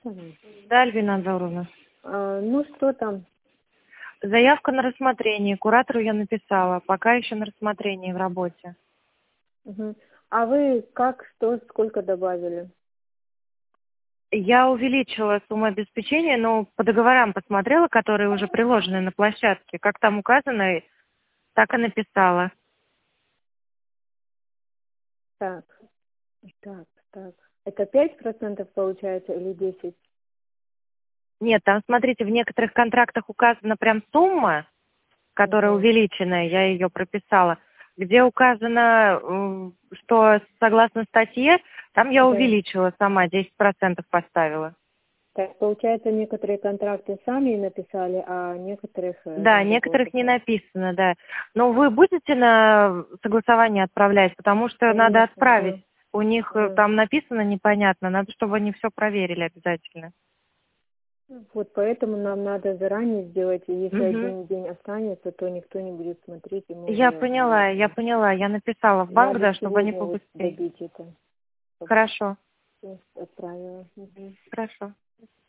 Мгм. Да, Альбина Анзоровна. Ну, что там? Заявка на рассмотрение. Куратору я написала. Пока еще на рассмотрении в работе. Мгм. А вы как, что, сколько добавили? Я увеличила сумму обеспечения, но по договорам посмотрела, которые уже приложены на площадке. Как там указано, так и написала. Так, так. Это 5% получается или 10? Нет, там, смотрите, в некоторых контрактах указана прям сумма, которая Мгм. увеличенная, я ее прописала. Где указано, что согласно статье, там я Да. увеличила сама, 10% поставила. Так, получается, некоторые контракты сами написали, а некоторых Да, на другой некоторых не писали. написано, да. Но вы будете на согласование отправлять, потому что надо Конечно, отправить. да. У них Ага. там написано непонятно, надо, чтобы они все проверили обязательно. Вот поэтому нам надо заранее сделать, и если Угу. один день останется, то никто не будет смотреть, и Я можно поняла, я не- поняла. Я написала в банк, надо да, чтобы они сегодня вот побыстрее. добить это, чтобы Хорошо, отправила. Мгм. хорошо.